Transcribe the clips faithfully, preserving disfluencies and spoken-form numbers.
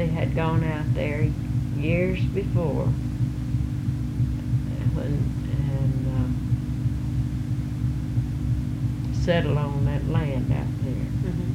they had gone out there years before, when, and uh, settled on that land out there. Mm-hmm.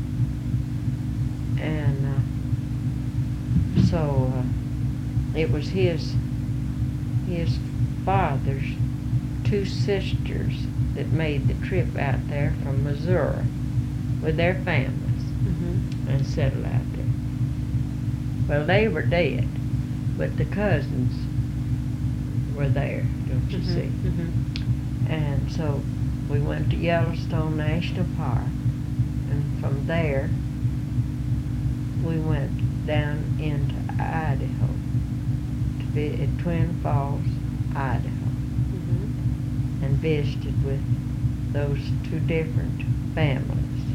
And uh, so uh, it was his his father's two sisters that made the trip out there from Missouri with their families, Mm-hmm. and settled out there. Well, they were dead, but the cousins were there, don't you Mm-hmm. see? Mm-hmm. And so we went to Yellowstone National Park, and from there we went down into Idaho, to be at Twin Falls, Idaho, Mm-hmm. and visited with those two different families.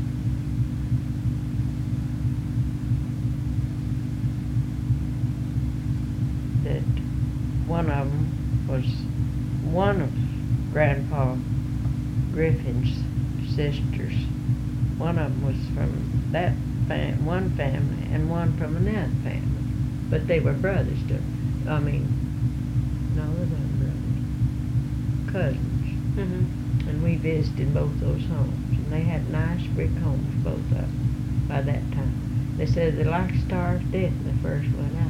That one of them was one of Grandpa Griffin's sisters. One of them was from that fam- one family, and one from another family. But they were brothers, too. I mean, no, they weren't brothers. Cousins. Mm-hmm. And we visited both those homes. And they had nice brick homes, both of them, by that time. They said they like to starve to death when they first went out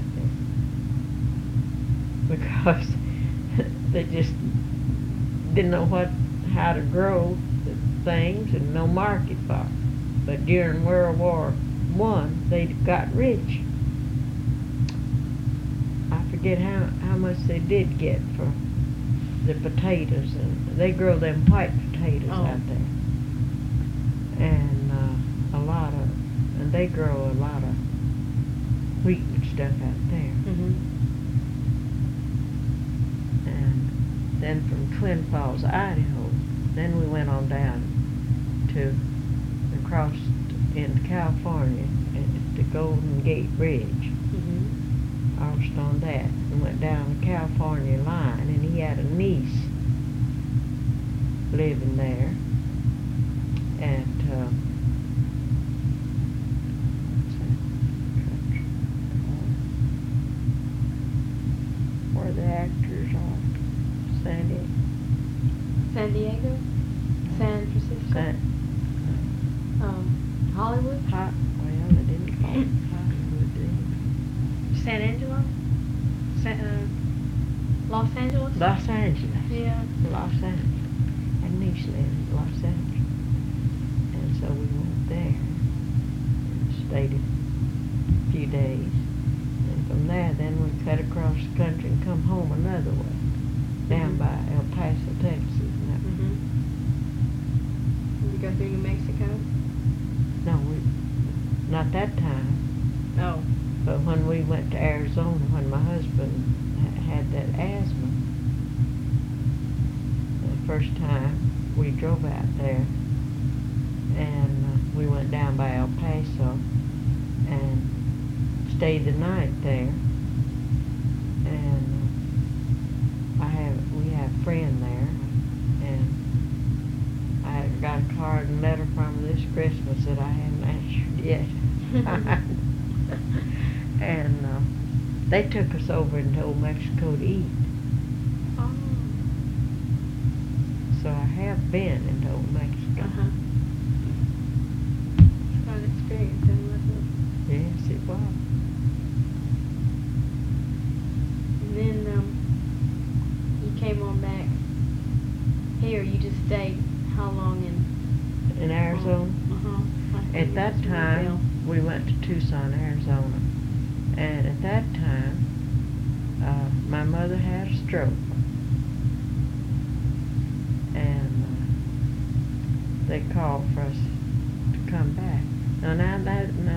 there. Because they just didn't know what, how to grow the things, and no market for it. But during World War One, they got rich. I forget how, how much they did get for the potatoes, and they grow them white potatoes Oh. out there. And uh, a lot of, and they grow a lot of wheat and stuff out there. Mm-hmm. And then from Twin Falls, Idaho, then we went on down to, across in California at the Golden Gate Bridge. Mm-hmm. Crossed on that and went down the California line, and he had a niece living there at uh, what's that country called? Where the actors are, San Diego. San Diego? San Francisco? San, Um, Hollywood? Hot, well, they didn't call it Hollywood, did San Angelo? San, uh, Los Angeles? they? Los Angeles. Yeah. Los Angeles. And niece lived in Los Angeles. And so we went there and stayed a few days. And from there, then we cut across the country and come home another way, down Mhm. by El Paso, Texas. And that- Mm-hmm. Did you go through New Mexico? No, we, not that time. Oh. But when we went to Arizona, when my husband ha- had that asthma, the first time we drove out there, and uh, we went down by El Paso and stayed the night there. And uh, I have we have a friend there, and I got a card and letter from her this Christmas that I haven't answered yet. And uh, they took us over into Old Mexico to eat. Oh. So I have been into Old Mexico. Uh-huh. Quite an experience, then, wasn't Yes, it was. it? And then, um, you came on back here, you just stayed how long in? In Arizona. Uh-huh. At that time, we went to Tucson, Arizona. And at that time, uh, my mother had a stroke. And uh, they called for us to come back. Now, now, that, now